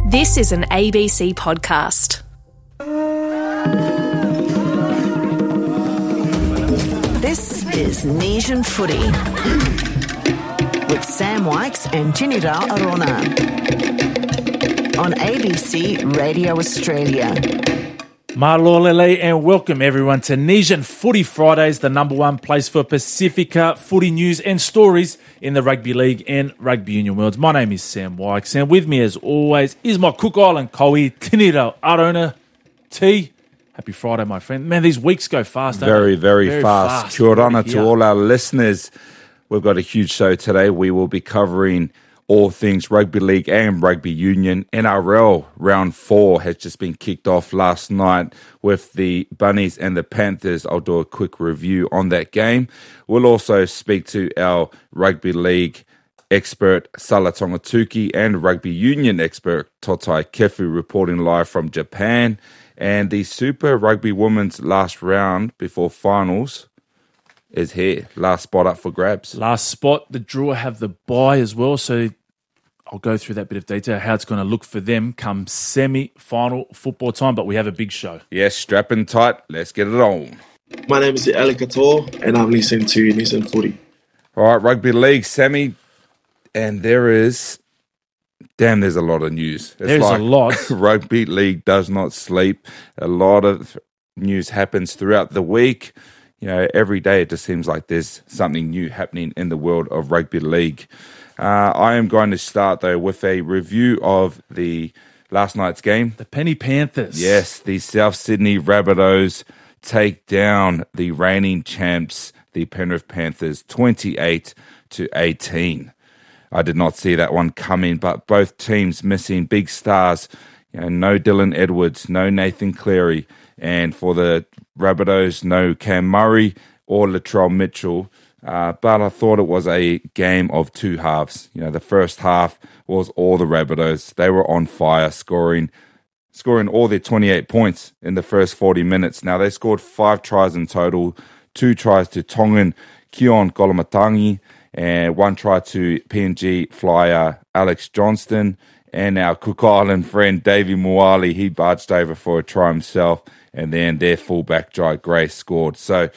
This is an ABC podcast. This is Nation Footy with Sam Wykes and Tinira Arona on ABC Radio Australia. Malolele and welcome everyone to Nation Footy Fridays, the number one place for Pacifica footy news and stories in the rugby league and rugby union worlds. My name is Sam Wykes and with me as always is my Cook Island Koei, Tinira Arona. T. Happy Friday, my friend. Man, these weeks go fast, don't they? Very fast. Kia ora to all our listeners. We've got a huge show today. We will be covering all things rugby league and rugby union. NRL round 4 has just been kicked off last night with the Bunnies and the Panthers. I'll do a quick review on that game. We'll also speak to our rugby league expert Sala Tongatuki and rugby union expert Totai Kefu reporting live from Japan. And the Super Rugby Women's last round before finals is here. Last spot up for grabs. Last spot. The Drua have the bye as well, so I'll go through that bit of detail, how it's going to look for them come semi-final football time, but we have a big show. Yes, strapping tight. Let's get it on. My name is Ali Kator, and I'm listening to Nation Footy. All right, Rugby League, Sammy, and there's a lot of news. There's a lot. Rugby League does not sleep. A lot of news happens throughout the week. You know, every day it just seems like there's something new happening in the world of rugby league. I am going to start, though, with a review of the last night's game. The Penny Panthers. Yes, the South Sydney Rabbitohs take down the reigning champs, the Penrith Panthers, 28-18. I did not see that one coming, but both teams missing big stars. You know, no Dylan Edwards, no Nathan Cleary, and for the Rabbitohs, no Cam Murray or Latrell Mitchell. But I thought it was a game of two halves. You know, the first half was all the Rabbitohs. They were on fire, scoring all their 28 points in the first 40 minutes. Now, they scored 5 tries in total, 2 tries to Tongan Keon Kolomatangi, and 1 try to PNG flyer Alex Johnston. And our Cook Island friend Davey Moali, he barged over for a try himself. And then their fullback, Jai Gray, scored. So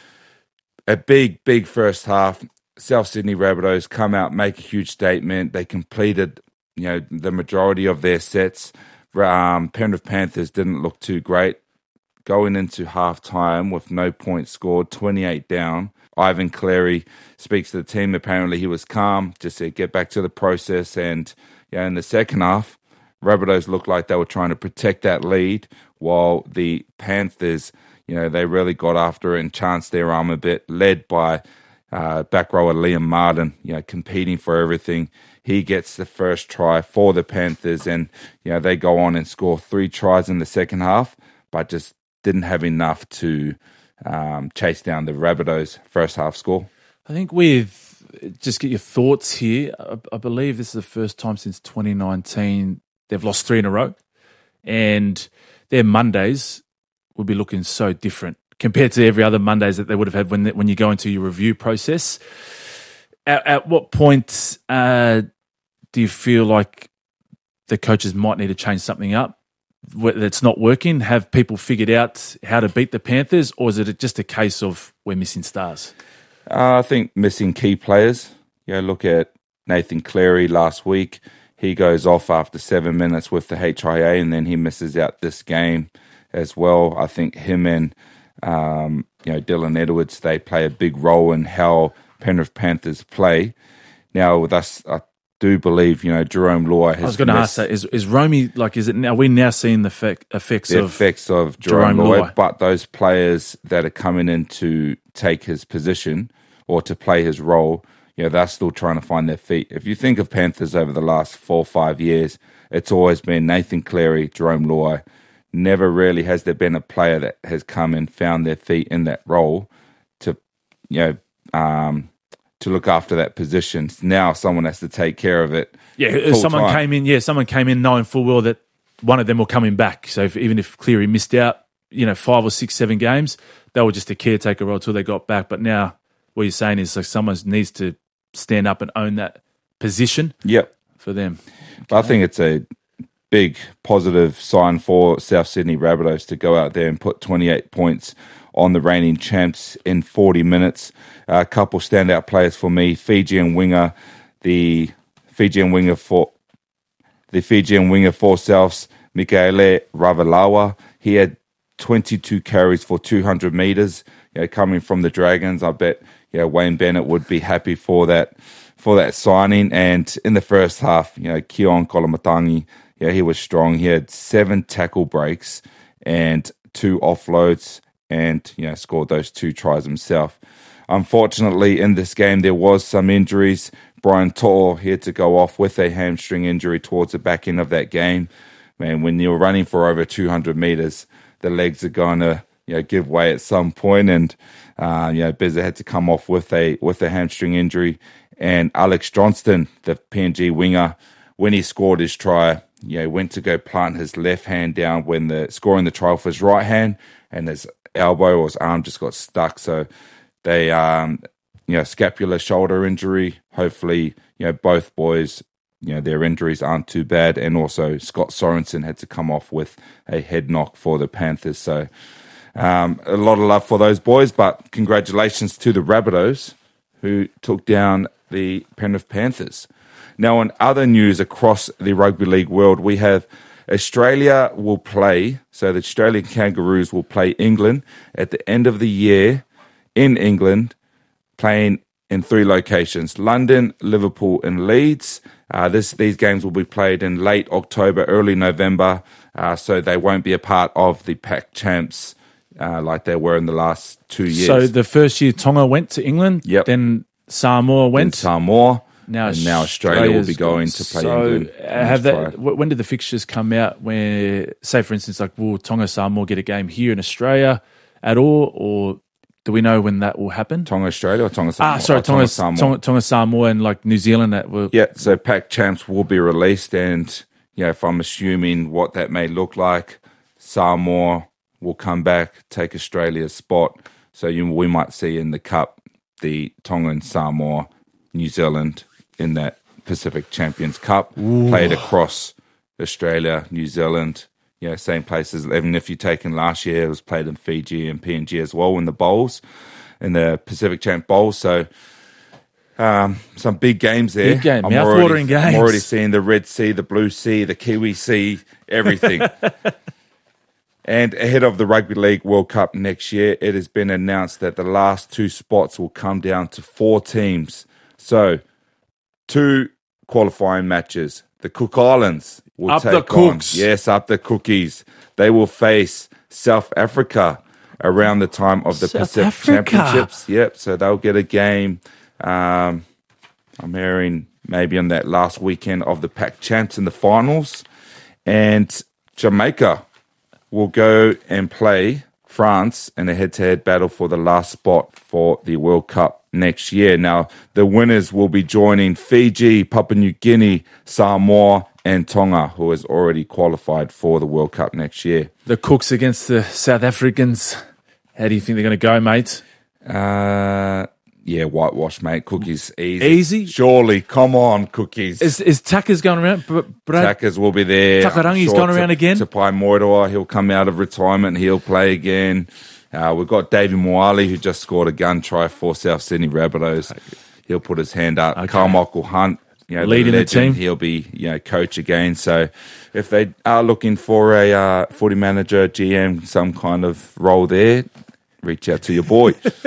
a big first half. South Sydney Rabbitohs come out, make a huge statement. They completed, you know, the majority of their sets. Penrith Panthers didn't look too great. Going into halftime with no points scored, 28 down. Ivan Cleary speaks to the team. Apparently he was calm, just said get back to the process. And yeah, in the second half, Rabbitohs looked like they were trying to protect that lead, while the Panthers, you know, they really got after it and chanced their arm a bit, led by back rower Liam Martin, you know, competing for everything. He gets the first try for the Panthers, and, you know, they go on and score 3 tries in the second half, but just didn't have enough to chase down the Rabbitohs' first half score. I think just get your thoughts here. I believe this is the first time since 2019 they've lost 3 in a row, and their Mondays would be looking so different compared to every other Mondays that they would have had when you go into your review process. At what point do you feel like the coaches might need to change something up that's not working? Have people figured out how to beat the Panthers, or is it just a case of we're missing stars? I think missing key players. You know, look at Nathan Cleary last week. He goes off after 7 minutes with the HIA, and then he misses out this game as well. I think him and Dylan Edwards, they play a big role in how Penrith Panthers play. Now with us, I do believe, you know, Jerome Loy has. I was going to ask that: is Romy like? Are we now seeing the effects of Jerome Loy? But those players that are coming in to take his position or to play his role, you know, they're still trying to find their feet. If you think of Panthers over the last 4 or 5 years, it's always been Nathan Cleary, Jerome Loy. Never really has there been a player that has come and found their feet in that role to, you know, to look after that position. Now someone has to take care of it. Yeah, someone came in knowing full well that one of them were coming back. So even if Cleary missed out, you know, 5 or 6, 7 games, they were just a caretaker role until they got back. But now what you're saying is like someone needs to stand up and own that position. Yep. For them. Okay. I think it's big positive sign for South Sydney Rabbitohs to go out there and put 28 points on the reigning champs in 40 minutes. A couple standout players for me: the Fijian winger for Souths, Mikaele Ravalawa. He had 22 carries for 200 meters. Coming from the Dragons, I bet Wayne Bennett would be happy for that signing. And in the first half, Keon Kolamatangi, he was strong. He had 7 tackle breaks and 2 offloads, and scored those 2 tries himself. Unfortunately, in this game, there was some injuries. Brian To'o had to go off with a hamstring injury towards the back end of that game. Man, when you're running for over 200 meters, the legs are going to give way at some point, and Bizza had to come off with a hamstring injury. And Alex Johnston, the PNG winger, when he scored his try, went to go plant his left hand down when scoring the try with his right hand, and his elbow or his arm just got stuck. So they, scapular shoulder injury. Hopefully, both boys, their injuries aren't too bad. And also Scott Sorensen had to come off with a head knock for the Panthers. So a lot of love for those boys, but congratulations to the Rabbitohs who took down the Penrith Panthers. Now, in other news across the rugby league world, we have Australia will play, so the Australian Kangaroos will play England at the end of the year in England, playing in 3 locations: London, Liverpool and Leeds. These games will be played in late October, early November, so they won't be a part of the Pac Champs like they were in the last 2 years. So the first year Tonga went to England, then Samoa went. Now Australia will be going to play England. When did the fixtures come out? Where, say for instance, will Tonga Samoa get a game here in Australia at all, or do we know when that will happen? Tonga Australia or Tonga Samoa? Tonga Samoa and New Zealand. So Pac Champs will be released, and if I'm assuming what that may look like, Samoa will come back, take Australia's spot. So we might see in the Cup the Tonga and Samoa, New Zealand in that Pacific Champions Cup, played across Australia, New Zealand, same places. Even if you take in last year, it was played in Fiji and PNG as well in the bowls, in the Pacific Champ Bowls. So some big games there. Big game, mouth-watering games. I'm already seeing the Red Sea, the Blue Sea, the Kiwi Sea, everything. And ahead of the Rugby League World Cup next year, it has been announced that the last 2 spots will come down to 4 teams. So 2 qualifying matches. The Cook Islands will up take the Cooks. on. Yes, up the Cookies. They will face South Africa around the time of the Pacific Championships. Yep, so they'll get a game. I'm hearing maybe on that last weekend of the Pac Champs in the finals. And Jamaica will go and play France in a head-to-head battle for the last spot for the World Cup next year. Now, the winners will be joining Fiji, Papua New Guinea, Samoa, and Tonga, who has already qualified for the World Cup next year. The Cooks against the South Africans. How do you think they're going to go, mate? Whitewash, mate. Cookies, easy. Easy? Surely. Come on, Cookies. Is Tucker's going around? Tuckers will be there. Takarangi's going around again? Tapai Moeroa, he'll come out of retirement. He'll play again. We've got Davey Moali, who just scored a gun try for South Sydney Rabbitohs. He'll put his hand up. Okay. Carmichael Hunt, leading the team. He'll be, coach again. So if they are looking for a footy manager, GM, some kind of role there, reach out to your boy.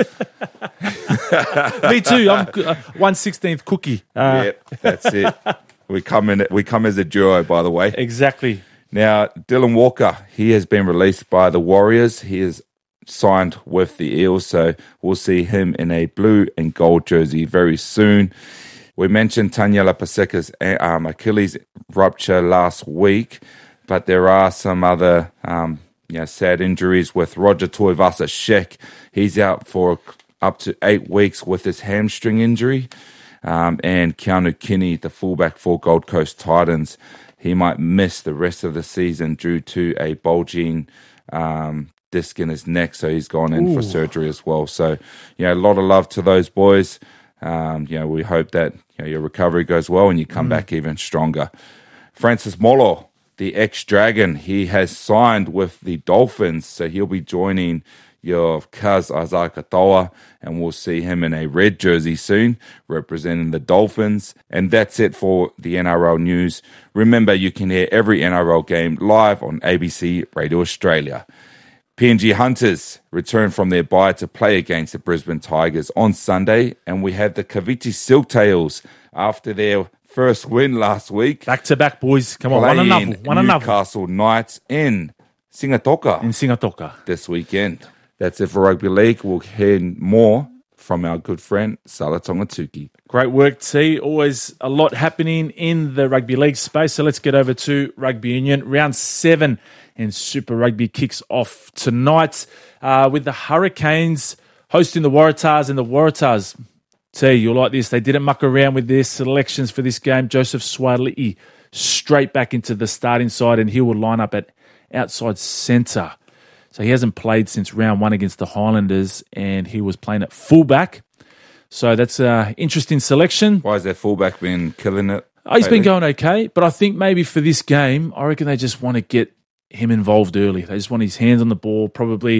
Me too. I'm 1/16th cookie. That's it. We come as a duo, by the way. Exactly. Now, Dylan Walker, he has been released by the Warriors. He is signed with the Eels, so we'll see him in a blue and gold jersey very soon. We mentioned Taniela Paseka's Achilles rupture last week, but there are some other sad injuries with Roger Tuivasa-Sheck. He's out for up to 8 weeks with his hamstring injury. And Keanu Kinney, the fullback for Gold Coast Titans, he might miss the rest of the season due to a bulging disc in his neck, so he's gone in for surgery as well. So, a lot of love to those boys. We hope that your recovery goes well and you come back even stronger. Francis Molo, the ex-Dragon, he has signed with the Dolphins, so he'll be joining your Kaz Isaac Katoa, and we'll see him in a red jersey soon, representing the Dolphins. And that's it for the NRL news. Remember, you can hear every NRL game live on ABC Radio Australia. PNG Hunters return from their bye to play against the Brisbane Tigers on Sunday, and we have the Kaviti Silktails after their first win last week. Back to back, boys. Come on, one another. Newcastle Knights in Singatoka. This weekend. That's it for Rugby League. We'll hear more from our good friend, Sala Tongatuki. Great work, T. Always a lot happening in the Rugby League space. So let's get over to Rugby Union. Round 7 in Super Rugby kicks off tonight with the Hurricanes hosting the Waratahs. And the Waratahs, T, you'll like this. They didn't muck around with their selections for this game. Joseph Swali'i straight back into the starting side, and he will line up at outside centre. So he hasn't played since round 1 against the Highlanders, and he was playing at fullback. So that's an interesting selection. Why has their fullback been killing it? He's been going okay, but I think maybe for this game, I reckon they just want to get him involved early. They just want his hands on the ball, probably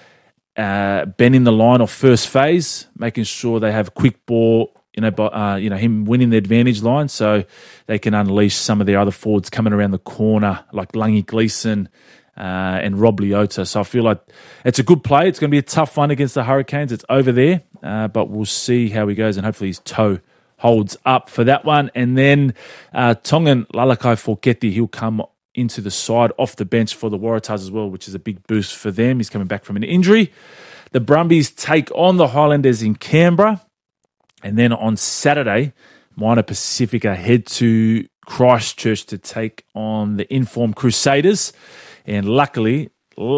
bending the line off first phase, making sure they have quick ball, him winning the advantage line so they can unleash some of their other forwards coming around the corner, like Langi Gleeson, and Rob Leota. So I feel like it's a good play. It's going to be a tough one against the Hurricanes. It's over there, but we'll see how he goes, and hopefully his toe holds up for that one. And then Tongan Lalakai Foketi, he'll come into the side off the bench for the Waratahs as well, which is a big boost for them. He's coming back from an injury. The Brumbies take on the Highlanders in Canberra. And then on Saturday, Moana Pacifica head to Christchurch to take on the Inform Crusaders. And luckily,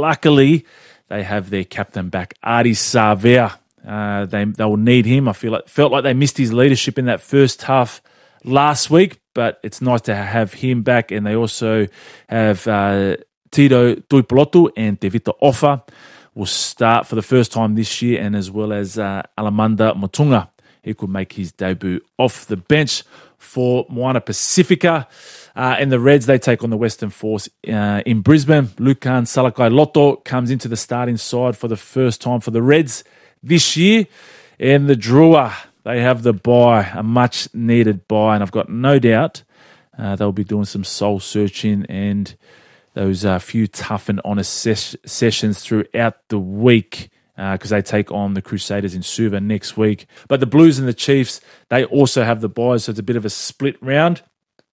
they have their captain back, Ardie Savea. They will need him. I felt like they missed his leadership in that first half last week, but it's nice to have him back. And they also have Tito Tuipulotu and Tevita Ofa will start for the first time this year, and as well as Alamanda Motunga. He could make his debut off the bench for Moana Pacifica. And the Reds, they take on the Western Force in Brisbane. Lukan Salakai Loto comes into the starting side for the first time for the Reds this year. And the Drua, they have the bye, a much-needed bye. And I've got no doubt they'll be doing some soul-searching and those few tough and honest sessions throughout the week, because they take on the Crusaders in Suva next week. But the Blues and the Chiefs, they also have the bye, so it's a bit of a split round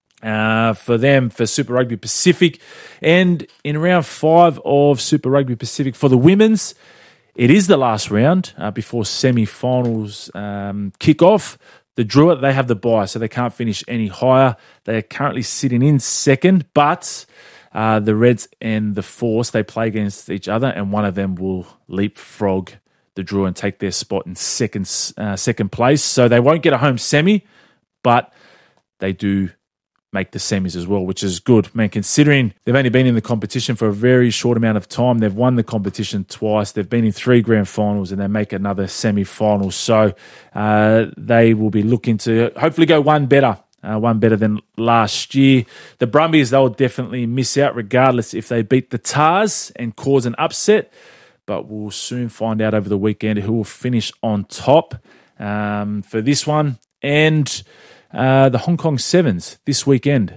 for them, for Super Rugby Pacific. And in round 5 of Super Rugby Pacific for the women's, it is the last round before semi-finals kick off. The Druitt, they have the bye, so they can't finish any higher. They are currently sitting in second, but the Reds and the Force, they play against each other, and one of them will leapfrog the Druitt and take their spot in second place. So they won't get a home semi, but they do make the semis as well, which is good. Man, considering they've only been in the competition for a very short amount of time, they've won the competition twice, they've been in 3 grand finals, and they make another semi-final. So they will be looking to hopefully go one better than last year. The Brumbies, they'll definitely miss out regardless if they beat the Tars and cause an upset, but we'll soon find out over the weekend who will finish on top for this one. And the Hong Kong Sevens this weekend.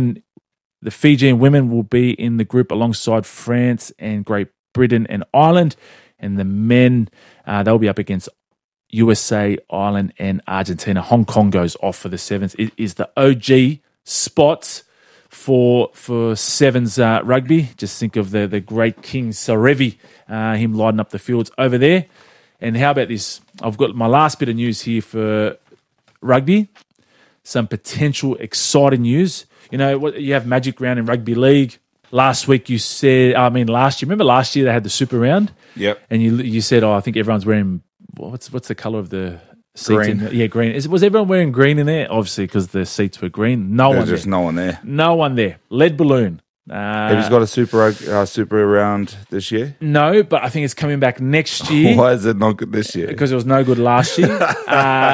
The Fijian women will be in the group alongside France and Great Britain and Ireland. And the men, they'll be up against USA, Ireland and Argentina. Hong Kong goes off for the Sevens. It is the OG spot for Sevens rugby. Just think of the great King Sarevi, him lighting up the fields over there. And how about this? I've got my last bit of news here for rugby. Some potential exciting news. You know, you have Magic Round in Rugby League. Last week you said, last year. Remember last year they had the Super Round? Yep. And you said, I think everyone's wearing, what's the colour of the seats? Green. Green. Was everyone wearing green in there? Obviously, because the seats were green. No one there. No one there. Lead balloon. Have you got a super round this year? No, but I think it's coming back next year. Why is it not good this year? Because it was no good last year.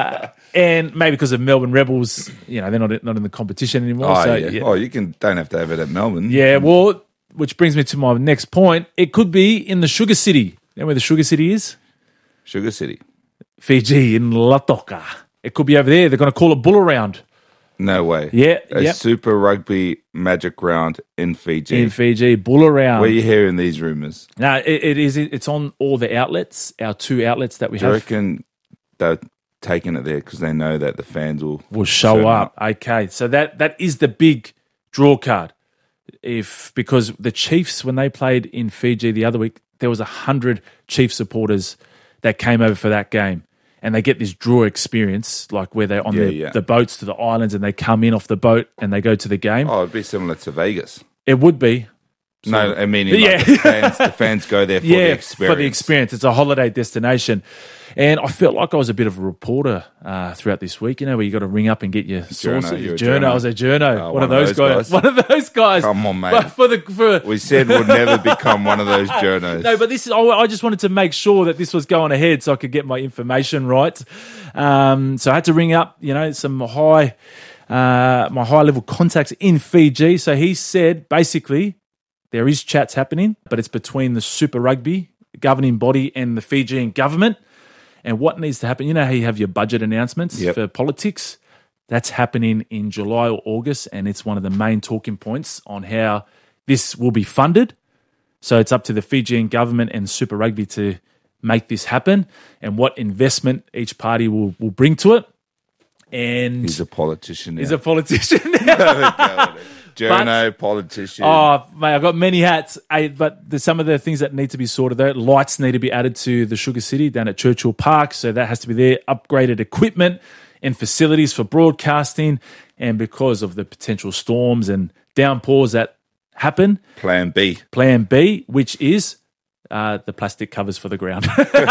And maybe because of Melbourne Rebels, they're not in the competition anymore. Oh, so, yeah. Oh, don't have to have it at Melbourne. Yeah, well, which brings me to my next point. It could be in the Sugar City. You know where the Sugar City is? Sugar City. Fiji, in Lautoka. It could be over there. They're going to call it Bull Round. No way. Yeah. A Super Rugby Magic Round in Fiji. In Fiji, Bull Round. Where are you hearing these rumours? No, it is. It's on all the outlets, our 2 outlets that we Do you have. reckon they're taking it there because they know that the fans will show turn up. Okay, so that is the big draw card. Because the Chiefs, when they played in Fiji the other week, there was 100 Chiefs supporters that came over for that game. And they get this draw experience, like where they're on the boats to the islands and they come in off the boat and they go to the game. Oh, it'd be similar to Vegas. It would be. No, I mean, the fans go there for the experience. For the experience. It's a holiday destination. And I felt like I was a bit of a reporter throughout this week, where you got to ring up and get your sources. Journo. I was a journo. One of those guys. One of those guys. Come on, mate. We said we'd never become one of those journos. No, but I just wanted to make sure that this was going ahead so I could get my information right. So I had to ring up, some my high level contacts in Fiji. So he said, basically, there is chats happening, but it's between the Super Rugby governing body and the Fijian government. And what needs to happen, you know how you have your budget announcements for politics? That's happening in July or August, and it's one of the main talking points on how this will be funded. So it's up to the Fijian government and Super Rugby to make this happen and what investment each party will bring to it. And he's a politician now. Journo, politician. Oh, mate, I've got many hats. But there's some of the things that need to be sorted out. Lights need to be added to the Sugar City down at Churchill Park, so that has to be there. Upgraded equipment and facilities for broadcasting. And because of the potential storms and downpours that happen. Plan B, which is the plastic covers for the ground.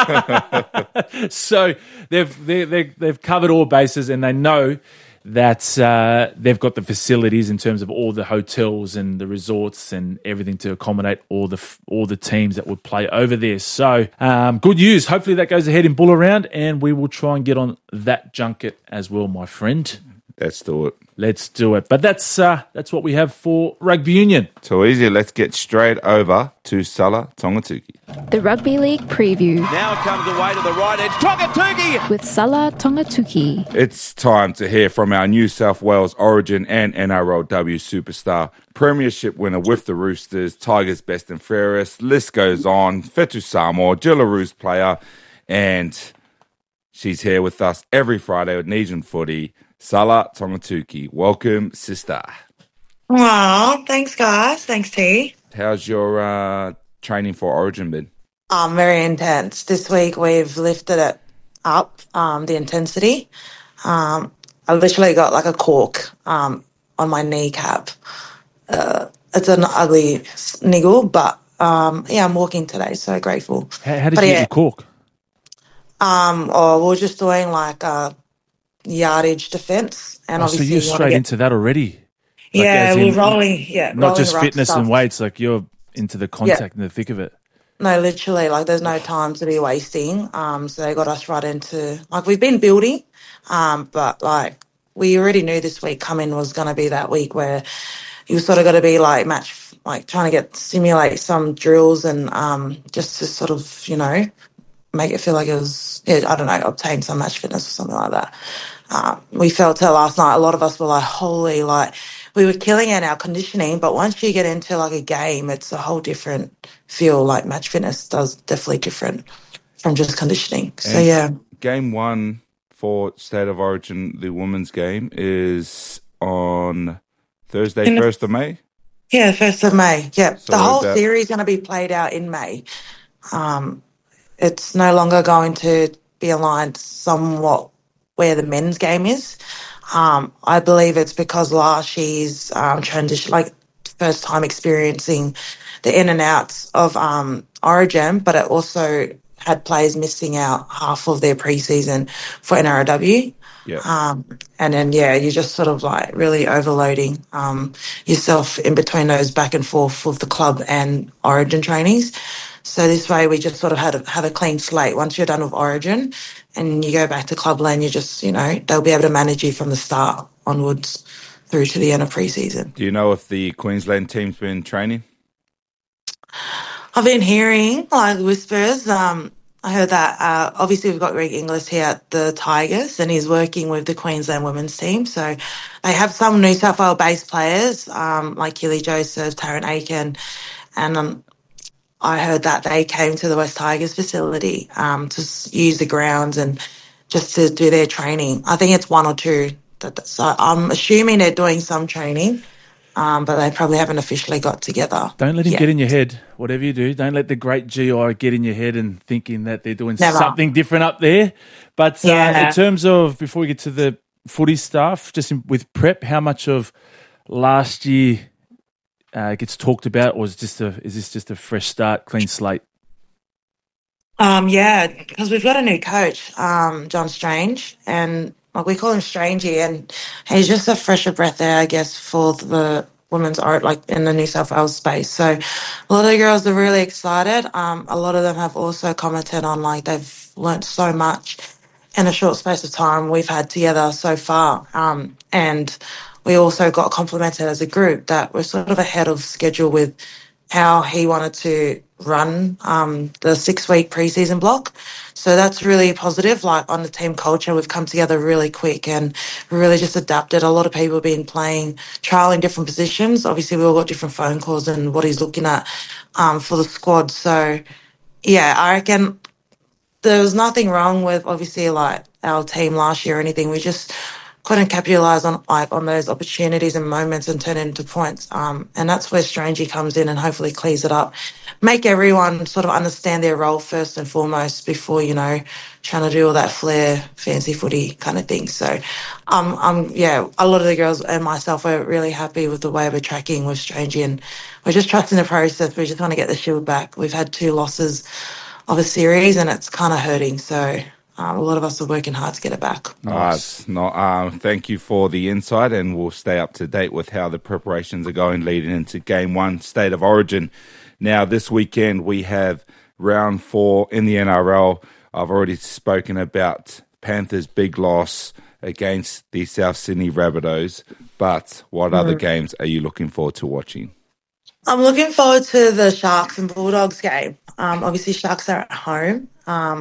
So they've covered all bases, and they know that they've got the facilities in terms of all the hotels and the resorts and everything to accommodate all the teams that would play over there. So good news. Hopefully that goes ahead in Bull Round, and we will try and get on that junket as well, my friend. Let's do it. Let's do it. But that's what we have for Rugby Union. So easy. Let's get straight over to Sala Tongatuki. The Rugby League preview. Now comes away to the right edge. Tongatuki! With Sala Tongatuki. It's time to hear from our New South Wales Origin and NRLW superstar, premiership winner with the Roosters, Tigers best and fairest, list goes on, Fetu Samoa, Jillaroos player, and she's here with us every Friday with Nesian Footy. Sala Tongatuki, welcome, sister. Wow, thanks, guys. Thanks, T. How's your training for Origin been? Very intense. This week we've lifted it up, the intensity. I literally got like a cork on my kneecap. It's an ugly niggle, but I'm walking today, so grateful. How did you get your cork? We're just doing like yardage defense, and obviously so you're straight into that already. We're rolling. Yeah, not just fitness and weights. Like you're into the contact and the thick of it. No, literally, like there's no time to be wasting. So they got us right into we've been building, but like we already knew this week coming was going to be that week where you sort of got to be trying to simulate some drills and just to sort of make it feel like it was obtain some match fitness or something like that. We felt it last night. A lot of us were like, holy, we were killing it in our conditioning, but once you get into a game, it's a whole different feel. Like match fitness does definitely different from just conditioning. So yeah. Game 1 for State of Origin, the women's game, is on Thursday, 1st of May? Yeah, 1st of May. Yeah. So the whole series is going to be played out in May. It's no longer going to be aligned somewhat where the men's game is. I believe it's because last year's transition, first time experiencing the in and outs of Origin, but it also had players missing out half of their preseason for NRLW. Yeah. And then, you're just sort of really overloading yourself in between those back and forth with the club and Origin trainees. So this way we just sort of have a clean slate. Once you're done with Origin and you go back to Clubland, you just, they'll be able to manage you from the start onwards through to the end of pre-season. Do you know if the Queensland team's been training? I've been hearing like whispers. I heard that obviously we've got Greg Inglis here at the Tigers and he's working with the Queensland women's team. So they have some New South Wales based players like Keely Joseph, Taryn Aiken, and I heard that they came to the West Tigers facility to use the grounds and just to do their training. I think it's one or two. So I'm assuming they're doing some training. But they probably haven't officially got together. Don't let him get in your head. Whatever you do, don't let the great GI get in your head and thinking that they're doing something different up there. But in terms of, before we get to the footy stuff, just with prep, how much of last year gets talked about, or is this just a fresh start, clean slate? Because we've got a new coach, John Strange, and we call him Strangey, and he's just a fresher breath there, I guess, for the women's art, like in the New South Wales space. So a lot of the girls are really excited. A lot of them have also commented on like they've learnt so much in a short space of time we've had together so far. And we also got complimented as a group that we're sort of ahead of schedule with how he wanted to run the 6-week preseason block. So that's really positive. Like on the team culture, we've come together really quick and we really just adapted. A lot of people have been trialing different positions. Obviously, we all got different phone calls and what he's looking at for the squad. So, yeah, I reckon there was nothing wrong with obviously like our team last year or anything. We just couldn't capitalise on those opportunities and moments and turn it into points. And that's where Strangey comes in and hopefully clears it up. Make everyone sort of understand their role first and foremost before, trying to do all that flair, fancy footy kind of thing. So, a lot of the girls and myself are really happy with the way we're tracking with Strangey and we're just trusting the process. We just want to get the Shield back. We've had 2 losses of a series and it's kind of hurting. So, a lot of us are working hard to get it back. Nice. Thank you for the insight, and we'll stay up to date with how the preparations are going leading into Game 1, State of Origin. Now, this weekend we have round 4 in the NRL. I've already spoken about Panthers' big loss against the South Sydney Rabbitohs, but what other games are you looking forward to watching? I'm looking forward to the Sharks and Bulldogs game. Obviously, Sharks are at home.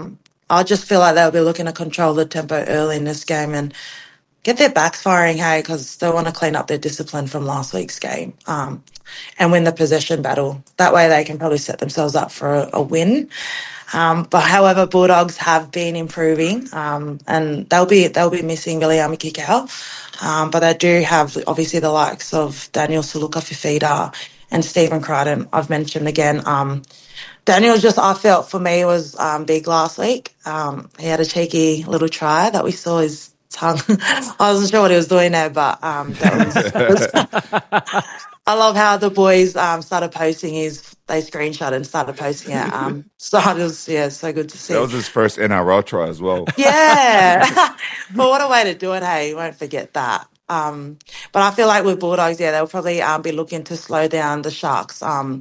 I just feel like they'll be looking to control the tempo early in this game and get their backs firing, because they want to clean up their discipline from last week's game and win the possession battle. That way they can probably set themselves up for a win. But however, Bulldogs have been improving and they'll be missing Viliami Kikau. But they do have obviously the likes of Daniel Suluka-Fifita and Stephen Crichton. I've mentioned again. Daniel I felt for me was big last week. He had a cheeky little try that we saw his tongue. I wasn't sure what he was doing there, but that was I love how the boys started posting they screenshot and started posting it. So it was, so good to see. That was his first NRL try as well. Yeah. But what a way to do it, hey? You won't forget that. But I feel like with Bulldogs, they'll probably be looking to slow down the Sharks'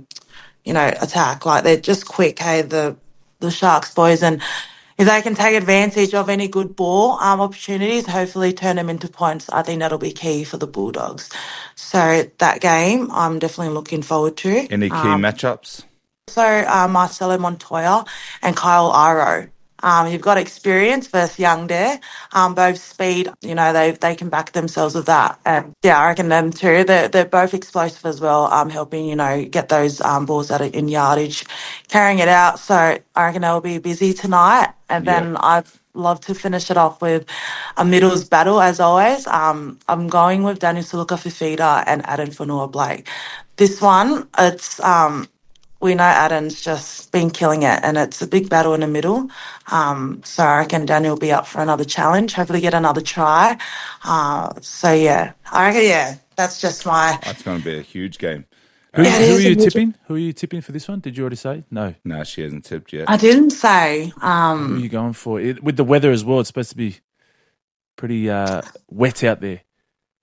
attack. Like they're just quick, the Sharks boys, and if they can take advantage of any good ball opportunities, hopefully turn them into points. I think that'll be key for the Bulldogs. So that game, I'm definitely looking forward to. Any key matchups? So Marcelo Montoya and Kyle Iro. You've got experience versus young there. Both speed, they can back themselves with that. And I reckon them too. They're both explosive as well, helping, get those balls that are in yardage, carrying it out. So I reckon they'll be busy tonight. And then I'd love to finish it off with a middles battle as always. I'm going with Daniel Suluka-Fifita and Addin Fonua-Blake. This one, it's we know Adam's just been killing it and it's a big battle in the middle. So I reckon Daniel will be up for another challenge, hopefully get another try. I reckon, that's just my... That's going to be a huge game. Who are you tipping? Who are you tipping for this one? Did you already say? No, she hasn't tipped yet. I didn't say. Who are you going for? With the weather as well, it's supposed to be pretty wet out there.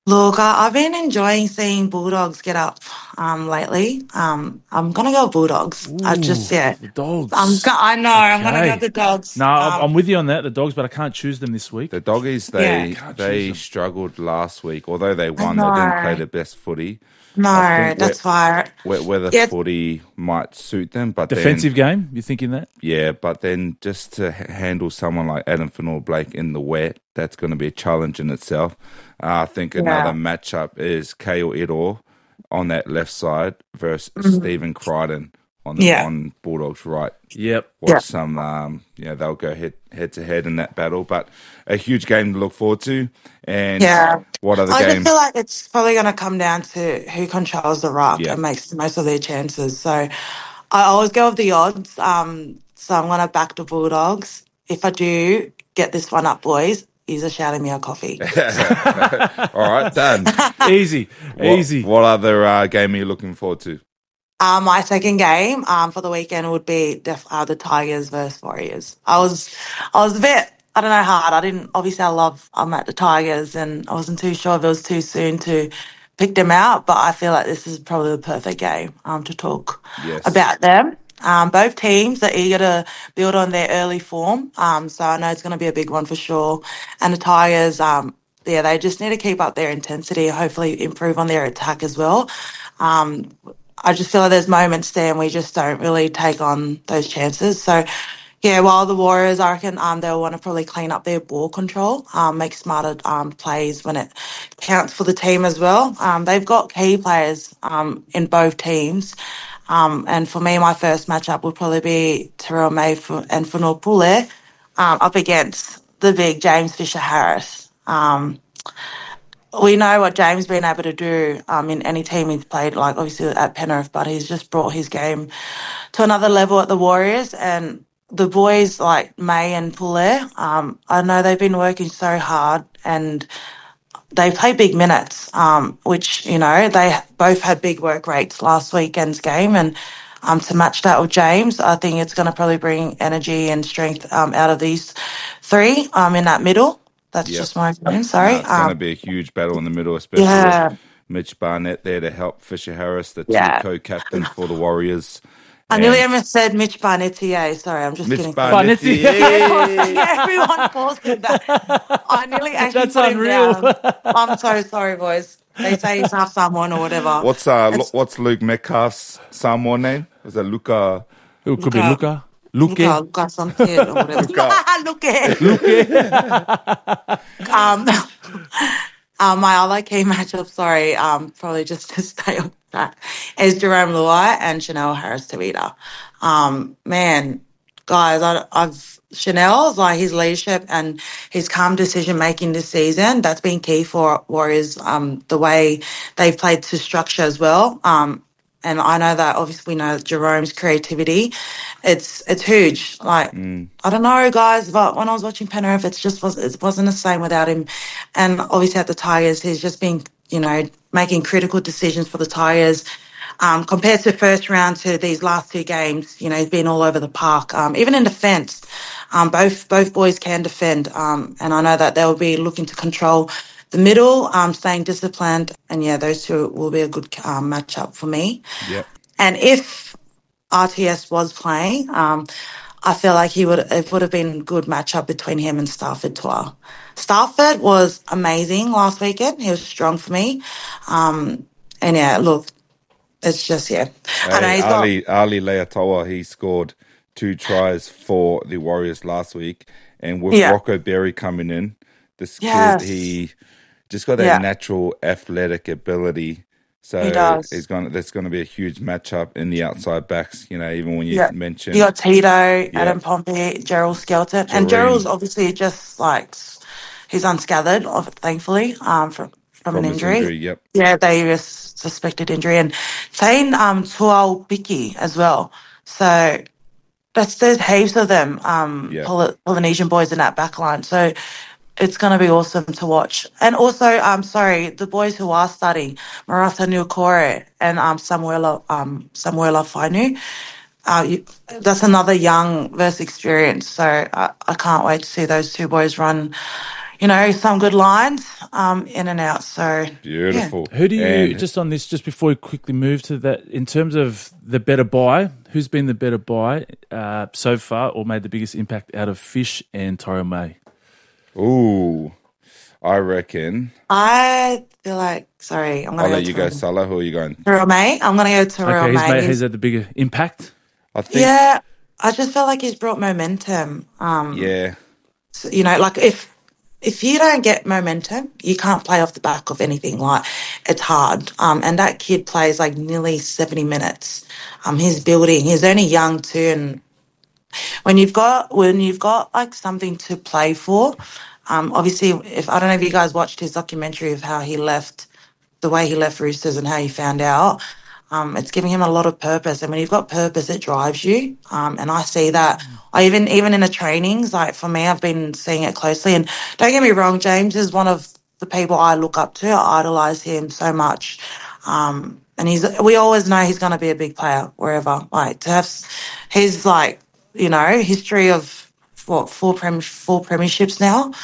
Look, I've been enjoying seeing Bulldogs get up lately. I'm gonna go Bulldogs. Ooh, the Dogs. I know I'm gonna go Okay. the Dogs. No, I'm with you on that, the Dogs, but I can't choose them this week. The Doggies, Yeah. Can't choose they them. struggled last week. Although they I won, they didn't play know. the best footy. I No, think that's why. where the Yeah, footy might suit them, but Defensive game, you thinking that? but then just to handle someone like Adam Fanor-Blake in the wet, that's going to be a challenge in itself. I think another yeah. matchup is Kale Idor on that left side versus Mhm. Stephen Crichton Yeah. on Bulldogs right. Yep. Yeah. Watch some, they'll go head to head in that battle, but a huge game to look forward to. And Yeah. what other I just game? feel like it's probably going to come down to who controls the rock Yeah. and makes the most of their chances. So I always go with the odds. So I'm going to back the Bulldogs. If I do get this one up, boys, he's a shouting me a coffee. All right, done. Easy. Easy. What other game are you looking forward to? My second game for the weekend would be the Tigers versus Warriors. I was a bit, I don't know, hard. I'm at the Tigers, and I wasn't too sure if it was too soon to pick them out, but I feel like this is probably the perfect game to talk Yes. about them. Both teams are eager to build on their early form, so I know it's going to be a big one for sure. And the Tigers, they just need to keep up their intensity, hopefully improve on their attack as well. I just feel like there's moments there and we just don't really take on those chances. So, yeah, while the Warriors, I reckon they'll want to probably clean up their ball control, make smarter plays when it counts for the team as well. They've got key players in both teams. And for me, my first matchup would probably be Terrell May and Funor Pule up against the big James Fisher-Harris. We know what James been able to do in any team he's played, like obviously at Penrith, but he's just brought his game to another level at the Warriors. And the boys like May and Poulet, I know they've been working so hard and they play big minutes, which, they both had big work rates last weekend's game. And to match that with James, I think it's going to probably bring energy and strength out of these three in that middle. That's Yep. just my opinion. Sorry. It's going to be a huge battle in the middle, especially Yeah. with Mitch Barnett there to help Fisher Harris, the two Yeah. co-captains for the Warriors. I nearly And almost said Mitch Barnetier. Sorry, I'm just Mitch kidding. Barnett. Yeah, everyone calls him that. I nearly actually That's put unreal. him down. I'm so sorry, boys. They say he's half Samoan or whatever. What's Luke Metcalf's Samoan name? Was it Luca? It could be Luca. Luca something or whatever. My other key matchup, sorry, probably just to stay on track, is Jerome Luai and Chanel Harris-Tavita. Man, guys, Chanel's like his leadership and his calm decision making this season. That's been key for Warriors. The way they've played to structure as well. And I know that obviously we know Jerome's creativity. It's huge. Like, I don't know, guys, but when I was watching Penrith, it wasn't the same without him. And obviously at the Tigers, he's just been, making critical decisions for the Tigers. Compared to first round to these last two games, he's been all over the park. Even in defence, both boys can defend. And I know that they'll be looking to control the middle, staying disciplined. And yeah, those two will be a good matchup for me. Yep. And if RTS was playing, I feel like it would have been a good matchup between him and Stafford Toa. Stafford was amazing last weekend. He was strong for me. And yeah, look, it's just, yeah. I know he's Ali Leatoa, he scored 2 tries for the Warriors last week. And with Rocco Berry coming in, this kid, he just got that natural athletic ability. So he does. That's going to be a huge matchup in the outside backs, even when you mentioned. You got Tito, Adam Pompey, Gerald Skelton. And Gerald's obviously just like, he's unscathed, thankfully, from an injury. Yep. Yeah, they just suspected injury. And Zane Tual Biki as well. So there's heaps of them, Polynesian boys in that back line. So it's going to be awesome to watch. And also, the boys who are starting, Marata Nuakore and Samuela Fainu. That's another young versus experienced. So I can't wait to see those two boys run, some good lines in and out. So Beautiful. Who do you, And just on this, just before we quickly move to that, in terms of the better buy, who's been the better buy so far or made the biggest impact out of Fish and Tyrell May? Ooh, I reckon. I feel like, sorry, I'm going I'll to let you go, Salah. Who are you going? Tyrell May. I'm going to go Tyrell Okay, May. has had the bigger impact. I think. Yeah, I just felt like he's brought momentum. Yeah. So, like if you don't get momentum, you can't play off the back of anything. Like, it's hard. And that kid plays like nearly 70 minutes. He's building. He's only young too, and when you've got like something to play for, obviously, if I don't know if you guys watched his documentary of how he left, the way he left Roosters and how he found out. It's giving him a lot of purpose, and when you've got purpose, it drives you. And I see that. I even in the trainings, like for me, I've been seeing it closely. And don't get me wrong, James is one of the people I look up to. I idolise him so much. And we always know he's going to be a big player wherever. Like to have his history of four premierships now.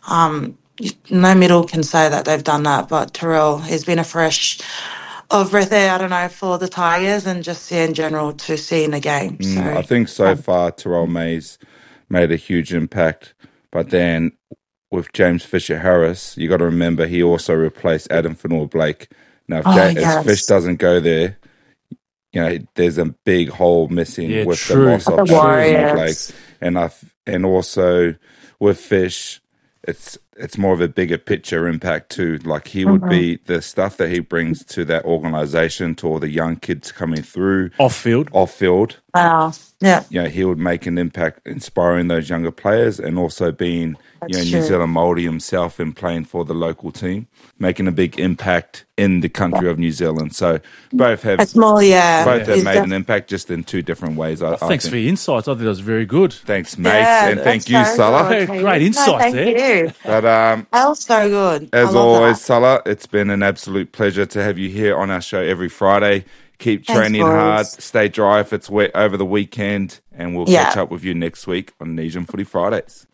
No middle can say that they've done that, but Tyrell has been a fresh of breath air, I don't know, for the Tigers and just in general to see in the game. So I think so far Tyrell May's made a huge impact, but then with James Fisher-Harris, you got to remember he also replaced Adam Fanua-Blake. Now, if Fish doesn't go there, there's a big hole missing with the loss of Fanua-Blake, and also with Fish, it's more of a bigger picture impact too. Like he would be the stuff that he brings to that organisation, to all the young kids coming through off field. Wow, yeah. He would make an impact, inspiring those younger players, and also being New Zealand Māori himself and playing for the local team, making a big impact in the country of New Zealand. So both have made an impact, just in two different ways. Thanks for your insights. I think that was very good. Thanks, mates, and thank you, Salah. Great insights there. You. But that was so good. As always, Salah, it's been an absolute pleasure to have you here on our show every Friday. Keep training hard, stay dry if it's wet over the weekend, and we'll catch up with you next week on Nesian Footy Fridays.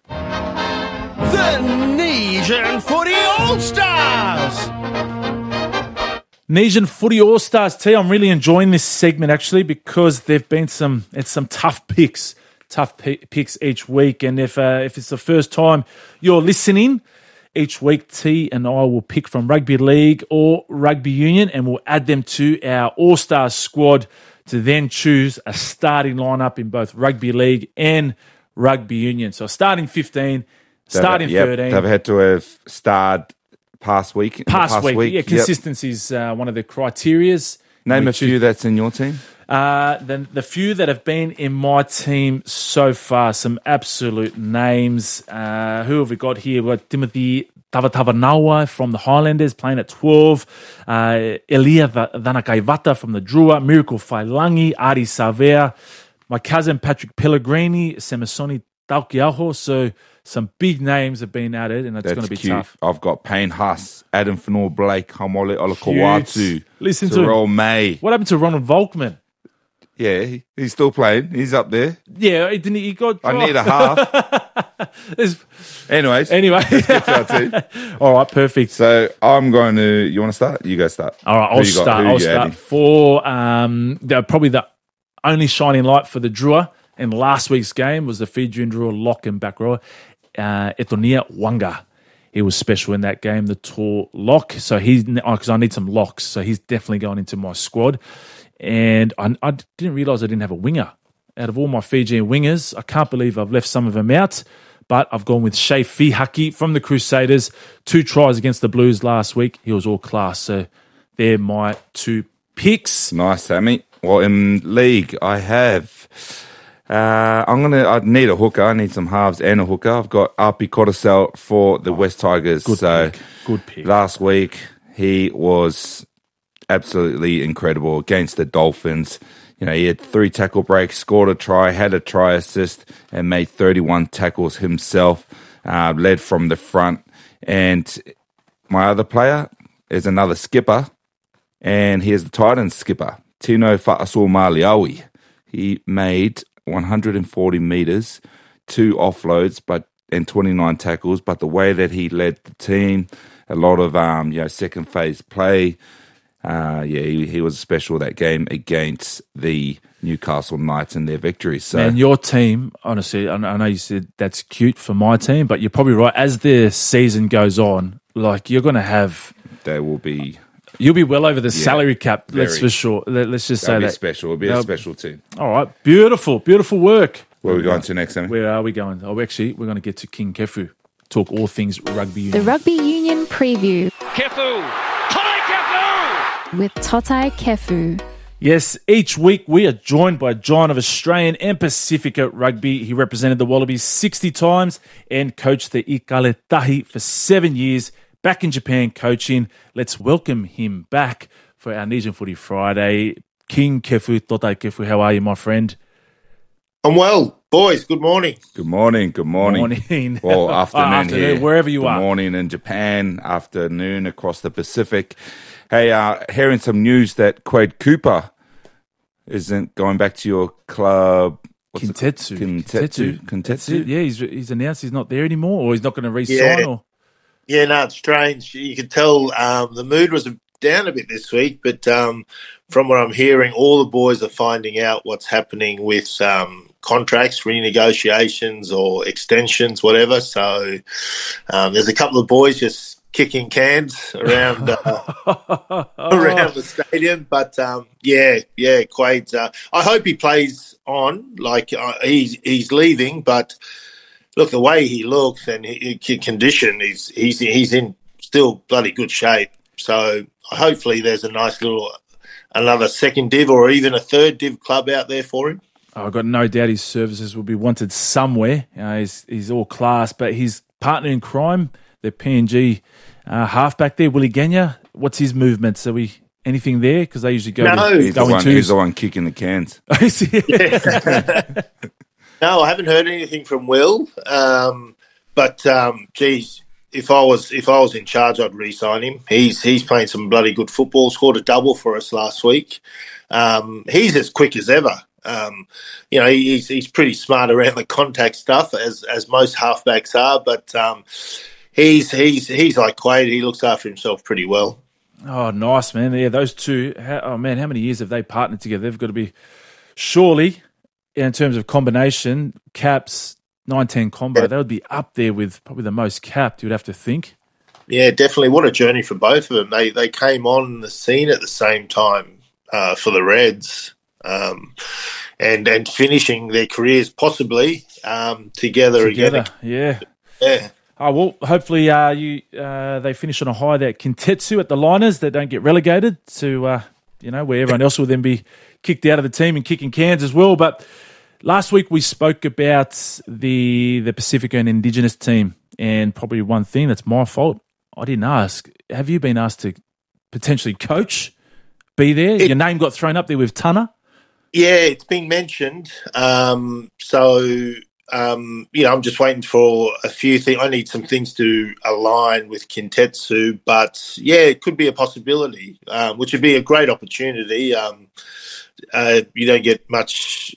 The Nesian Footy All-Stars! Nesian Footy All-Stars, T. I'm really enjoying this segment, actually, because there've been some tough picks each week. And if it's the first time you're listening, each week T and I will pick from rugby league or rugby union, and we'll add them to our All-Stars squad to then choose a starting lineup in both rugby league and rugby union. So starting 15, starting 13. They've had to have starred past week. Yeah, consistency is one of the criterias. Name a few that's in your team. Then the few that have been in my team so far, some absolute names. Who have we got here? We've got Timothy Tavatavanawa from the Highlanders playing at 12. Elia Vanakaivata from the Drua. Miracle Failangi. Ari Savea. My cousin Patrick Pellegrini. Semisoni Taukiaho. So some big names have been added, and it's going to be tough. I've got Payne Haas, Adam Fanua-Blake, Hamole Olakawatu, Listen Tyrell to May. What happened to Ronald Volkman? Yeah, he's still playing. He's up there. Yeah, he got dropped. I need a half. Anyway. Let's get to our team. All right, perfect. So I'm going to... You want to start? You go start. All right, I'll start. For probably the only shining light for the Drua in last week's game was the Fijian Drua lock and back rower, Etonia Wanga. He was special in that game, the tall lock. So because I need some locks, so he's definitely going into my squad. And I didn't realise I didn't have a winger. Out of all my Fijian wingers, I can't believe I've left some of them out. But I've gone with Shea Fihaki from the Crusaders. 2 tries against the Blues last week. He was all class. So they're my 2 picks. Nice, Sammy. Well, in league, I have... I need a hooker. I need some halves and a hooker. I've got Api Korosel for the West Tigers. Good pick. Last week, he was absolutely incredible against the Dolphins. He had 3 tackle breaks, scored a try, had a try assist, and made 31 tackles himself, led from the front. And my other player is another skipper, and he is the Titans skipper, Tino Fa'asuamaliaui. He made 140 metres, 2 offloads, but and 29 tackles, but the way that he led the team, a lot of second phase play. He was special that game against the Newcastle Knights and their victory. So, man, your team, honestly, I know you said that's cute for my team, but you're probably right. As the season goes on, like you're going to have, you'll be well over the salary cap. That's for sure. Let's just say that special. It'll be a special team. All right, beautiful work. Where are we going to next, Sammy? Where are we going? Oh, actually, we're going to get to King Kefu. Talk all things rugby union. The Rugby Union Preview. Kefu! Totai Kefu! With Totai Kefu. Yes, each week we are joined by a giant of Australian and Pacifica rugby. He represented the Wallabies 60 times and coached the Ikaletahi for 7 years. Back in Japan coaching. Let's welcome him back for our Nesian Footy Friday. King Kefu, Totai Kefu, how are you, my friend? I'm well. Boys, good morning. Good morning. Morning. Well, afternoon here. Wherever you are. Good morning in Japan, afternoon across the Pacific. Hey, hearing some news that Quade Cooper isn't going back to your club. Kintetsu. Kintetsu? Yeah, he's announced he's not there anymore, or he's not going to re-sign. Yeah, no, it's strange. You could tell the mood was down a bit this week, but from what I'm hearing, all the boys are finding out what's happening with contracts, renegotiations or extensions, whatever. So there's a couple of boys just kicking cans around around the stadium. But Quade's. I hope he plays on. Like he's leaving, but look, the way he looks and condition, he's in still bloody good shape. So hopefully there's a nice another second div or even a third div club out there for him. I've got no doubt his services will be wanted somewhere. He's all class, but his partner in crime, the PNG halfback there, Willie Genya, what's his movements? Are we anything there? Because they usually go he's the one kicking the cans. No, I haven't heard anything from Will. But if I was in charge, I'd re-sign him. He's playing some bloody good football. Scored a double for us last week. He's as quick as ever. He's pretty smart around the contact stuff, as most halfbacks are. But he's like Quade. He looks after himself pretty well. Oh, nice, man. Yeah, those two. How many years have they partnered together? They've got to be surely, in terms of combination, caps, 9-10 combo, they would be up there with probably the most capped, you would have to think. Yeah, definitely. What a journey for both of them. They came on the scene at the same time for the Reds and finishing their careers possibly together again. Yeah. Oh, well, hopefully they finish on a high there at Kintetsu at the Liners. They don't get relegated to, where everyone else will then be kicked out of the team and kicking cans as well. But last week we spoke about the Pacifica and Indigenous team, and probably one thing that's my fault, I didn't ask. Have you been asked to potentially coach, be there? Your name got thrown up there with Tana? Yeah, it's been mentioned. I'm just waiting for a few things. I need some things to align with Kintetsu, but yeah, it could be a possibility, which would be a great opportunity. You don't get much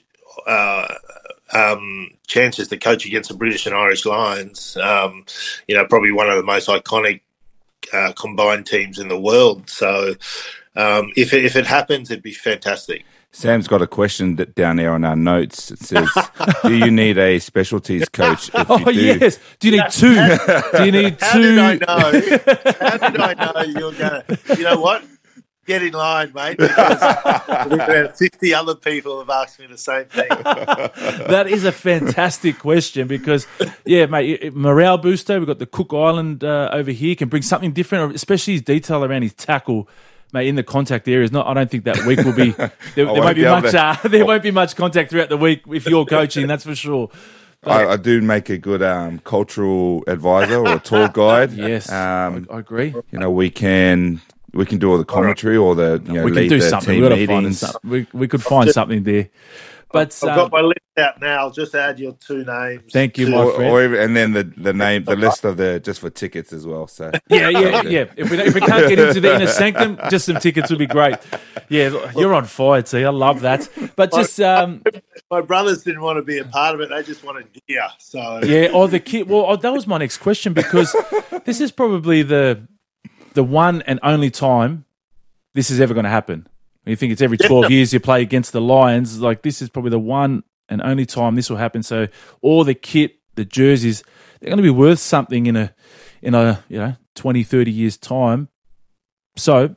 chances to coach against the British and Irish Lions. Probably one of the most iconic combined teams in the world. So if it happens, it'd be fantastic. Sam's got a question down there on our notes. It says, do you need a specialties coach? Yes. Do you need two? Do you need How two? did I know you were going to... You know what? Get in line, mate, because about 50 other people have asked me the same thing. That is a fantastic question because, yeah, mate, morale booster. We've got the Cook Island over here, can bring something different, especially his detail around his tackle. Mate, in the contact areas, I don't think that week will be. There won't be much. There won't be much contact throughout the week if you're coaching. That's for sure. But, I do make a good cultural advisor or a tour guide. Yes, I agree. We can do all the commentary or the we lead can do the something. team meetings. We could find something there. But I've got my list out now. I'll just add your two names. Thank you, my friend. And then the list of just for tickets as well. So yeah. If we can't get into the inner sanctum, just some tickets would be great. Yeah, you're on fire, T. I love that. But just my brothers didn't want to be a part of it; they just wanted gear. So yeah, the kid. Well, that was my next question because this is probably the one and only time this is ever going to happen. You think it's every 12 years you play against the Lions. Like, this is probably the one and only time this will happen. So all the kit, the jerseys, they're going to be worth something in a 20, 30 years time. So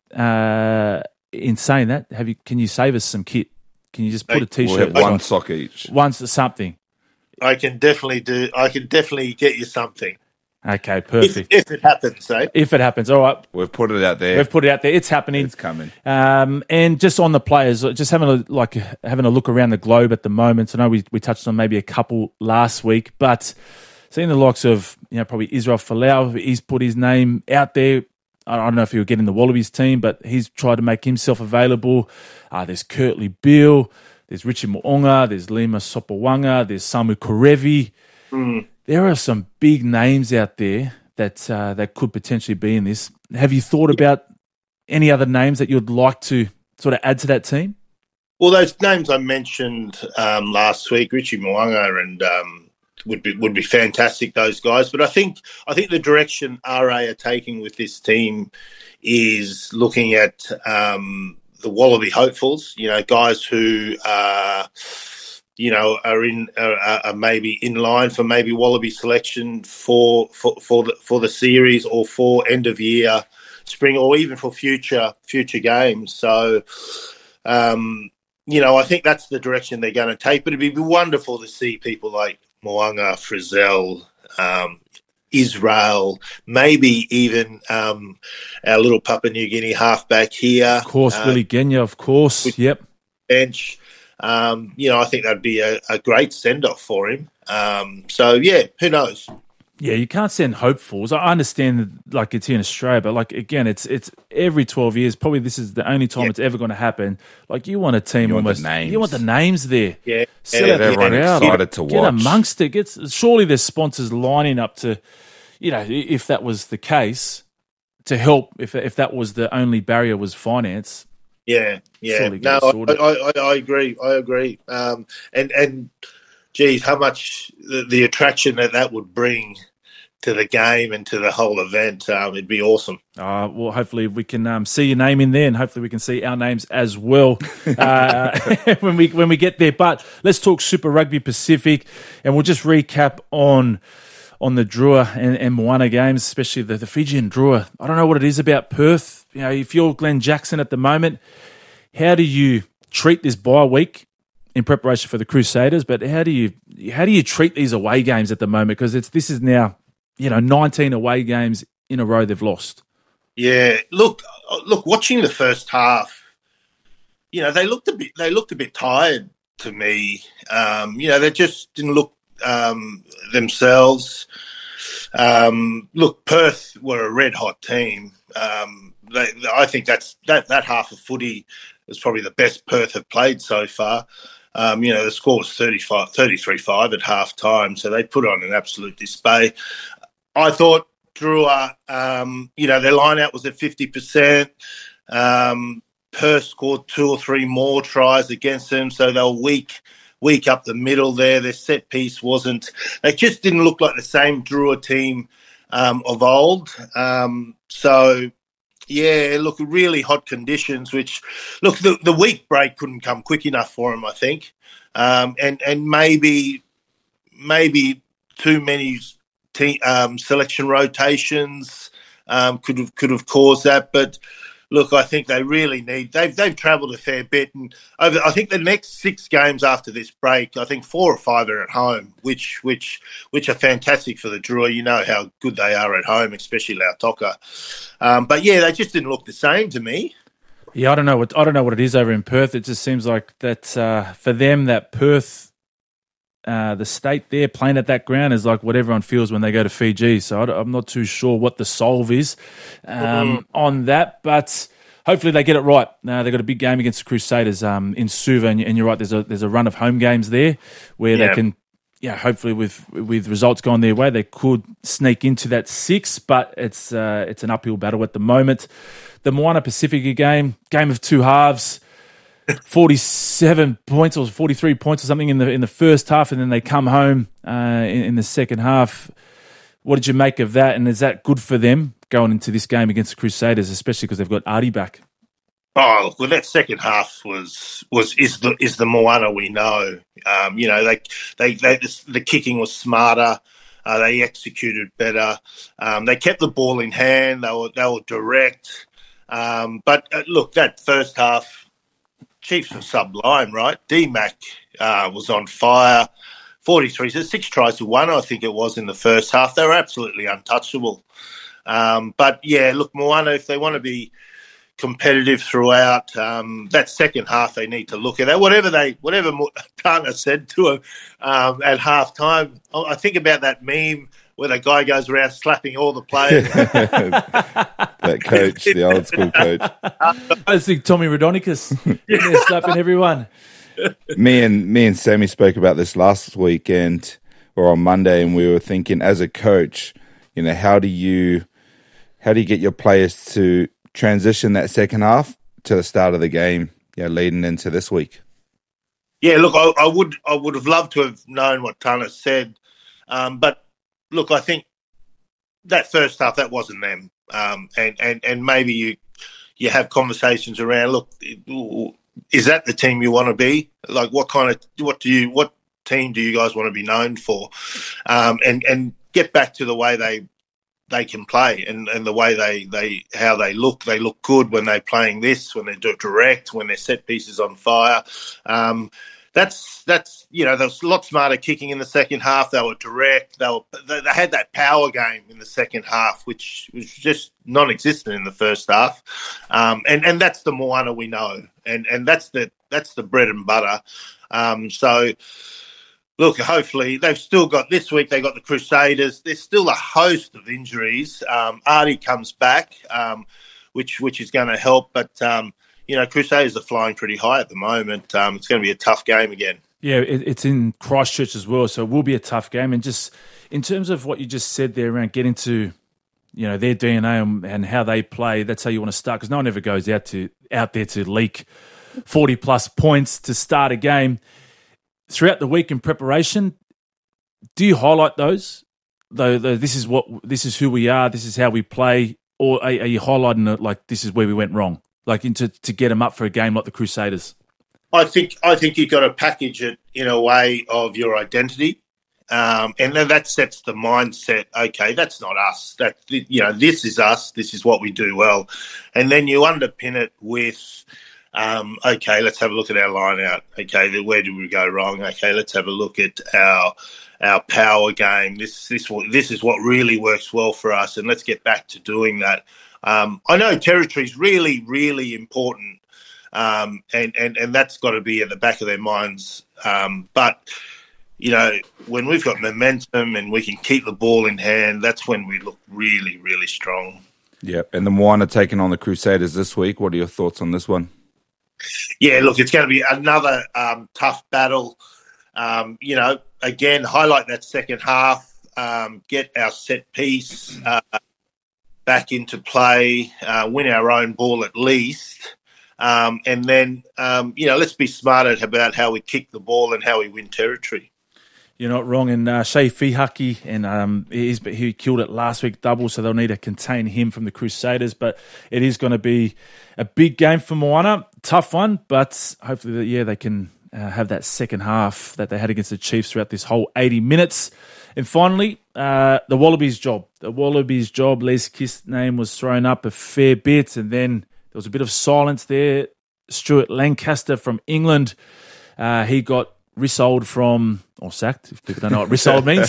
in saying that, can you save us some kit? Can you just put a T-shirt? We'll have one sock each. Once something. I can definitely get you something. Okay, perfect. If it happens, eh? If it happens, all right. We've put it out there. It's happening. It's coming. And just on the players, just having a look around the globe at the moment. I know we touched on maybe a couple last week, but seeing the likes of probably Israel Folau, he's put his name out there. I don't know if he'll get in the Wallabies team, but he's tried to make himself available. There's Kurtley Beale, there's Richie Mo'unga, there's Lima Sopawanga, there's Samu Korevi. There are some big names out there that could potentially be in this. Have you thought about any other names that you'd like to sort of add to that team? Well, those names I mentioned last week, Richie Mo'unga and would be fantastic. Those guys, but I think the direction RA are taking with this team is looking at the Wallaby hopefuls. Guys who are maybe in line for maybe Wallaby selection for the series or for end of year, spring, or even for future games. So, I think that's the direction they're going to take. But it'd be wonderful to see people like Mo'unga, Frizzell, Israel, maybe even our little Papua New Guinea halfback here. Of course, Willie Genia, of course. Yep. Bench. I think that'd be a great send-off for him. Who knows? Yeah, you can't send hopefuls. I understand, like, it's here in Australia, but, like, again, it's every 12 years. Probably this is the only time it's ever going to happen. Like, you want a team you want the names there. Yeah. Sell everyone excited to watch. Get amongst it. Surely there's sponsors lining up to, if that was the case, to help, if that was the only barrier was finance. Yeah. No, I agree. And geez, how much the attraction that would bring to the game and to the whole event, it'd be awesome. Well, hopefully we can see your name in there, and hopefully we can see our names as well when we get there. But let's talk Super Rugby Pacific, and we'll just recap on the Drua and Moana games, especially the Fijian Drua. I don't know what it is about Perth. If you're Glenn Jackson at the moment, how do you treat this bye week in preparation for the Crusaders? But how do you treat these away games at the moment? Because this is now 19 away games in a row they've lost. Yeah, look, watching the first half, they looked a bit tired to me. They just didn't look themselves. Look, Perth were a red hot team. I think that half of footy is probably the best Perth have played so far. The score was 33-5 at half time, so they put on an absolute display. I thought Drua, their line-out was at 50%. Perth scored 2 or 3 more tries against them, so they were weak up the middle there. Their set piece they just didn't look like the same Drua team of old. Really hot conditions, which, the week break couldn't come quick enough for them, I think. And maybe too many selection rotations could have caused that. But look, I think they really they've travelled a fair bit, and I think the next 6 games after this break, I think 4 or 5 are at home, which are fantastic for the Drua. You know how good they are at home, especially Lautoka. But yeah, they just didn't look the same to me. Yeah, I don't know what it is over in Perth. It just seems like that for them, that Perth, the state there playing at that ground is like what everyone feels when they go to Fiji. So I'm not too sure what the solve is on that. But hopefully they get it right. They've got a big game against the Crusaders in Suva, and you're right. There's a run of home games there where they can, hopefully with results going their way, they could sneak into that 6. But it's an uphill battle at the moment. The Moana Pacifica game of two halves. 47 points or 43 points or something in the first half, and then they come home in the second half. What did you make of that? And is that good for them going into this game against the Crusaders, especially because they've got Artie back? Oh, well, that second half is the Moana we know. The kicking was smarter. They executed better. They kept the ball in hand. They were direct. But look, that first half, Chiefs were sublime, right? D-Mac was on fire. 43, so 6 tries to 1, I think it was, in the first half. They were absolutely untouchable. But, yeah, look, Moana, if they want to be competitive throughout, that second half they need to look at that. Whatever Tana said to him at half-time, I think about that meme where the guy goes around slapping all the players. That coach, the old school coach. I think Tommy Radonicus slapping everyone. Me and Sammy spoke about this last week or on Monday, and we were thinking, as a coach, how do you get your players to transition that second half to the start of the game, leading into this week? Yeah, look, I would have loved to have known what Tana said, but look, I think that first half, that wasn't them. And maybe you have conversations around, look, is that the team you want to be? Like, what team do you guys want to be known for? And get back to the way they can play and the way how they look. They look good when they're playing this, when they do it direct, when their set pieces on fire. That's there was a lot smarter kicking in the second half. They were direct. They had that power game in the second half, which was just non-existent in the first half. And that's the Moana we know, and that's the bread and butter. So look, hopefully they've still got this week. They got the Crusaders. There's still a host of injuries. Artie comes back, which is going to help, but. Crusaders are flying pretty high at the moment. It's going to be a tough game again. Yeah, it's in Christchurch as well, so it will be a tough game. And just in terms of what you just said there around getting to, their DNA and how they play, that's how you want to start, because no one ever goes out there to leak 40-plus points to start a game. Throughout the week in preparation, do you highlight those? Though this is who we are, this is how we play, or are you highlighting it like this is where we went wrong? Like to get them up for a game like the Crusaders? I think you've got to package it in a way of your identity, and then that sets the mindset. Okay, that's not us. This is us. This is what we do well, and then you underpin it with, okay, let's have a look at our line out. Okay, where did we go wrong? Okay, let's have a look at our power game. This is what really works well for us, and let's get back to doing that. I know territory is really, really important, and that's got to be at the back of their minds. But, when we've got momentum and we can keep the ball in hand, that's when we look really, really strong. Yeah, and the Moana taking on the Crusaders this week. What are your thoughts on this one? Yeah, look, it's going to be another tough battle. Again, highlight that second half, get our set piece back into play, win our own ball at least, and then, let's be smarter about how we kick the ball and how we win territory. You're not wrong. And Shea Fihaki, and he killed it last week double, so they'll need to contain him from the Crusaders. But it is going to be a big game for Moana. Tough one, but hopefully, they can have that second half that they had against the Chiefs throughout this whole 80 minutes. And finally, the Wallabies job. The Wallabies job, Les Kist's name was thrown up a fair bit, and then there was a bit of silence there. Stuart Lancaster from England, he got sacked, if people don't know what Rissold means.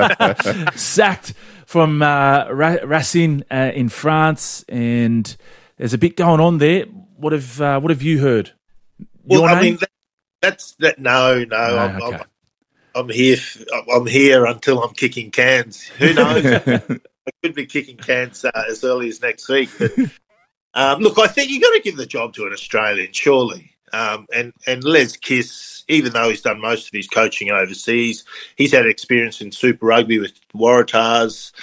Sacked from Racing in France, and there's a bit going on there. What have you heard? Well, that's that. No. Okay. I'm here until I'm kicking cans. Who knows? I could be kicking cans as early as next week. But Look, I think you've got to give the job to an Australian, surely. And Les Kiss, even though he's done most of his coaching overseas, he's had experience in Super Rugby with Waratahs.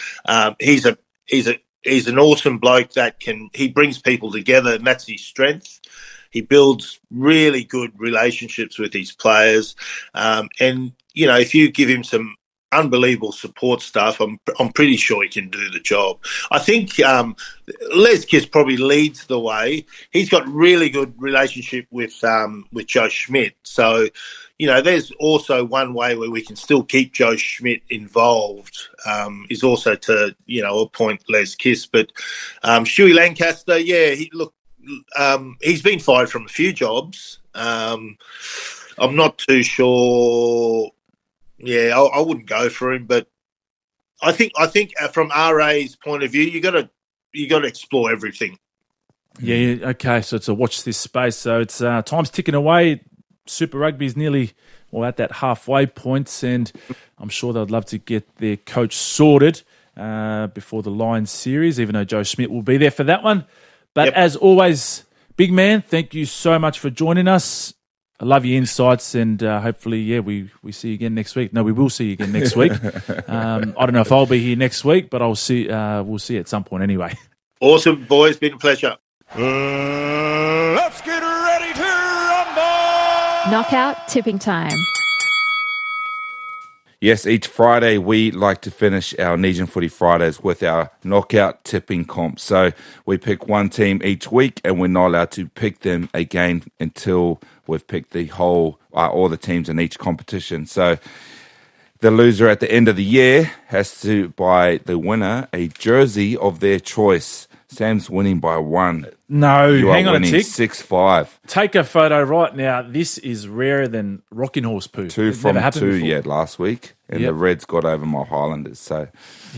He's an awesome bloke he brings people together, and that's his strength. He builds really good relationships with his players. And, you know, if you give him some unbelievable support staff, I'm pretty sure he can do the job. I think Les Kiss probably leads the way. He's got really good relationship with Joe Schmidt. So, you know, there's also one way where we can still keep Joe Schmidt involved, is also to, you know, appoint Les Kiss. But Stewie Lancaster, he's been fired from a few jobs. I'm not too sure. Yeah, I wouldn't go for him, but I think from RA's point of view, you got to explore everything. Yeah, okay. So it's a watch this space. So it's time's ticking away. Super Rugby is nearly at that halfway point, and I'm sure they'd love to get their coach sorted before the Lions series, even though Joe Schmidt will be there for that one. But as always, big man, thank you so much for joining us. I love your insights, and hopefully, we see you again next week. No, we will see you again next week. I don't know if I'll be here next week, but we'll see at some point anyway. Awesome, boys. Been a pleasure. Let's get ready to rumble! Knockout tipping time. Yes, each Friday we like to finish our Nesian Footy Fridays with our knockout tipping comp. So we pick one team each week, and we're not allowed to pick them again until we've picked the whole, all the teams in each competition. So the loser at the end of the year has to buy the winner a jersey of their choice. Sam's winning by 1. No, you hang are on a tick. 6-5. Take a photo right now. This is rarer than rocking horse poo. 2 It's from never happened 2 before. yet last week, and the Reds got over my Highlanders. So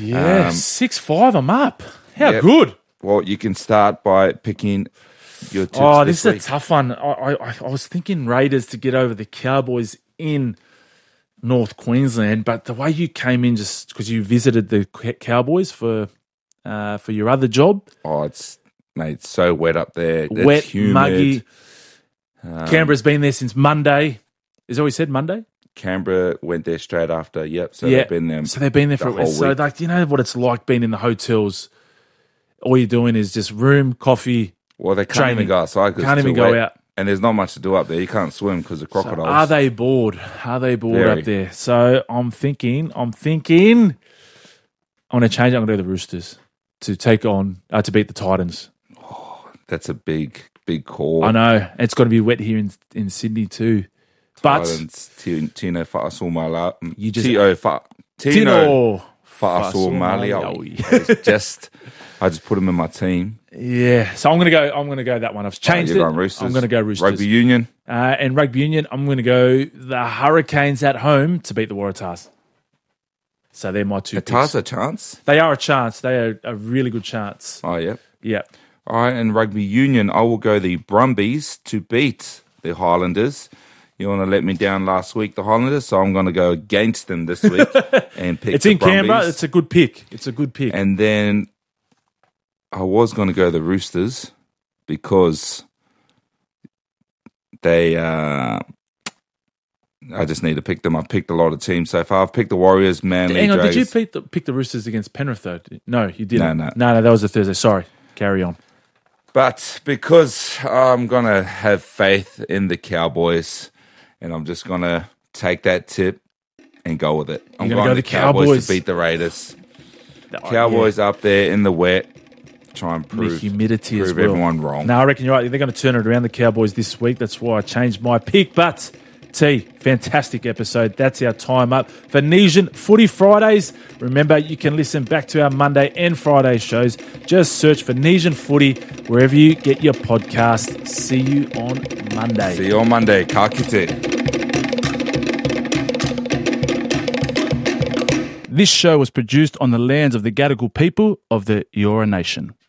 6-5. I'm up. How Yep. good. Well, you can start by picking your tips This week. is a tough one. I was thinking Raiders to get over the Cowboys in North Queensland, but the way you came in just because you visited the Cowboys for your other job. Oh, it's so wet up there. It's Wet, humid. muggy. Canberra's been there since Monday. Is that what you said, Monday? Canberra went there straight after. Yep. So they've been there. So they've been there for a whole week. So like, you know what it's like being in the hotels. All you're doing is just room, coffee. Well, they can't training. even go outside. Can't even go out. And there's not much to do up there. You can't swim because of crocodiles. So are they bored? Are they bored Very. up there? So I'm thinking. I'm going to change it. I'm going to do the Roosters to take on to beat the Titans. That's a big call. I know. It's going to be wet here in Sydney too. But Titans, Tino Fa'asumala. You just- Tino Fa'asumala. It's I just put him in my team. Yeah. So I'm going to go that one. I've changed You're it. going Roosters. I'm going to go Roosters. Rugby Union. And Rugby Union, I'm going to go the Hurricanes at home to beat the Waratahs. So they're my two The picks. Tars a chance. They are a chance. They are a really good chance. Oh, yeah. Yeah. All right, and Rugby Union, I will go the Brumbies to beat the Highlanders. You want to let me down last week, the Highlanders, so I'm going to go against them this week and pick It's the in Canberra. Brumbies. It's a good pick. It's a good pick. And then I was going to go the Roosters because they... I just need to pick them. I've picked a lot of teams so far. I've picked the Warriors, Manly, Hang on, Dragons. did you pick the Roosters against Penrith though? No, you didn't. No. That was the Thursday. Sorry. Carry on. But because I'm going to have faith in the Cowboys and I'm just going to take that tip and go with it. I'm You're gonna going go the the Cowboys Cowboys. to beat the Raiders. Cowboys up there in the wet, try and The prove humidity as well. everyone wrong. No, I reckon you're right. They're going to turn it around, the Cowboys, this week. That's why I changed my pick. But, T, fantastic episode. That's our time up for Nesian Footy Fridays. Remember, you can listen back to our Monday and Friday shows. Just search for Nesian Footy wherever you get your podcast. See you on Monday. See you on Monday. Ka kite. This show was produced on the lands of the Gadigal people of the Eora Nation.